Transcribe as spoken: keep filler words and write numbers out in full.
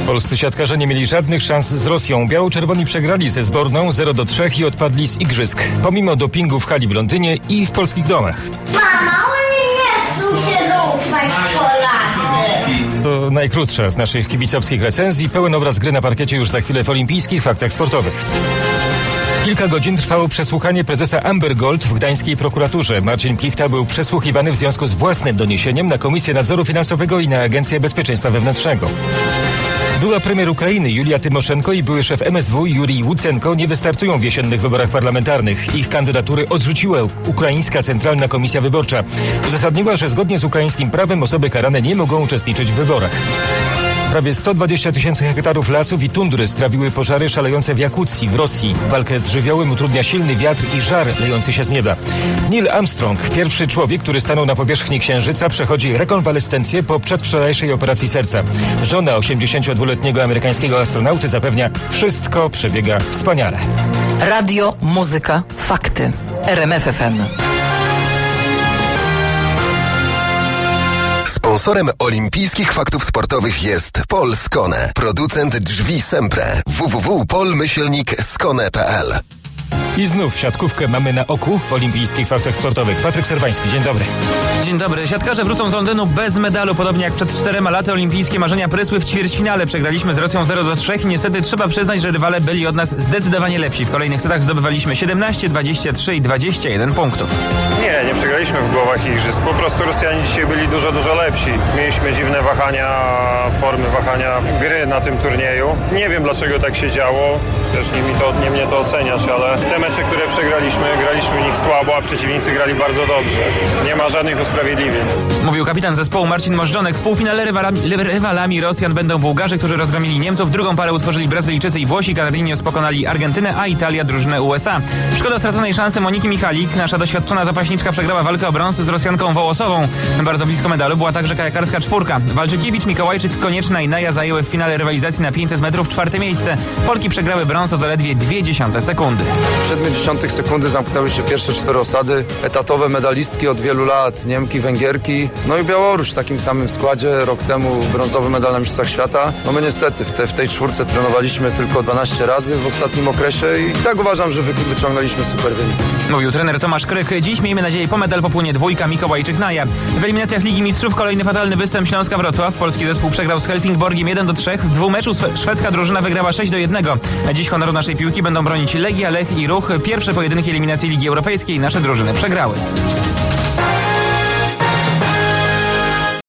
Polscy siatkarze nie mieli żadnych szans z Rosją. Biało-czerwoni przegrali ze Zborną zero do trzech i odpadli z igrzysk. Pomimo dopingu w hali w Londynie i w polskich domach. Mama, oni nie chcą się ruszać, Polacy. To najkrótsza z naszych kibicowskich recenzji. Pełen obraz gry na parkiecie już za chwilę w olimpijskich faktach sportowych. Kilka godzin trwało przesłuchanie prezesa Amber Gold w gdańskiej prokuraturze. Marcin Plichta był przesłuchiwany w związku z własnym doniesieniem na Komisję Nadzoru Finansowego i na Agencję Bezpieczeństwa Wewnętrznego. Była premier Ukrainy Julia Tymoszenko i były szef M S W Jurij Łucenko nie wystartują w jesiennych wyborach parlamentarnych. Ich kandydatury odrzuciła Ukraińska Centralna Komisja Wyborcza. Uzasadniła, że zgodnie z ukraińskim prawem osoby karane nie mogą uczestniczyć w wyborach. Prawie sto dwadzieścia tysięcy hektarów lasów i tundry strawiły pożary szalejące w Jakucji w Rosji. Walkę z żywiołem utrudnia silny wiatr i żar lejący się z nieba. Neil Armstrong, pierwszy człowiek, który stanął na powierzchni Księżyca, przechodzi rekonwalescencję po przedwczorajszej operacji serca. Żona osiemdziesięciodwuletniego amerykańskiego astronauty zapewnia, wszystko przebiega wspaniale. Radio, muzyka, fakty. R M F F M. Sponsorem olimpijskich faktów sportowych jest Polskone, producent drzwi Sempre. w w w kropka pol myślnik skone kropka p l. I znów siatkówkę mamy na oku w olimpijskich faktach sportowych. Patryk Serwański, dzień dobry. Dzień dobry. Siatkarze wrócą z Londynu bez medalu. Podobnie jak przed czterema laty olimpijskie marzenia prysły w ćwierćfinale. Przegraliśmy z Rosją zero do trzech i niestety trzeba przyznać, że rywale byli od nas zdecydowanie lepsi. W kolejnych setach zdobywaliśmy siedemnaście, dwadzieścia trzy i dwadzieścia jeden punktów. Nie, nie przegraliśmy w głowach igrzysk. Po prostu Rosjanie dzisiaj byli dużo, dużo lepsi. Mieliśmy dziwne wahania, formy wahania gry na tym turnieju. Nie wiem, dlaczego tak się działo. Też nie, mi to, nie mnie to oceniać, ale te mecze, które przegraliśmy, graliśmy w nich słabo, a przeciwnicy grali bardzo dobrze. Nie ma żadnych usprawiedliwień. Mówił kapitan zespołu Marcin Możdżonek. W półfinale rywalami, rywalami Rosjan będą Bułgarzy, którzy rozgromili Niemców. Drugą parę utworzyli Brazylijczycy i Włosi. Canarinos pokonali Argentynę, a Italia drużynę U S A. Szkoda straconej szansy Moniki Michalik. Nasza doświadczona zapaśniczka przegrała walkę o brąz z Rosjanką Wołosową. Bardzo blisko medalu była także kajakarska czwórka. Walczykiewicz, Mikołajczyk, Konieczna i Naja zajęły w finale rywalizacji na pięćset metrów czwarte miejsce. Polki przegrały brąz o zaledwie dwie dziesiąte sekundy. siedem dziesiątych sekundy zamknęły się pierwsze cztery osady. Etatowe medalistki od wielu lat, Niemki, Węgierki, no i Białoruś w takim samym składzie. Rok temu brązowy medal na Mistrzostwach Świata. No my niestety w, te, w tej czwórce trenowaliśmy tylko dwanaście razy w ostatnim okresie i tak uważam, że wy, wyciągnęliśmy super wynik. Mówił trener Tomasz Kryk. Dziś miejmy nadzieję po medal popłynie dwójka Mikołajczyk-Naja. W eliminacjach Ligi Mistrzów kolejny fatalny występ Śląska Wrocław. Polski zespół przegrał z Helsingborgiem jeden do trzech. W dwumeczu szwedzka drużyna wygrała sześć do jednego. Dziś honoru naszej piłki będą bronić Legia, Lech i Ruch. Pierwsze pojedynki eliminacji Ligi Europejskiej nasze drużyny przegrały.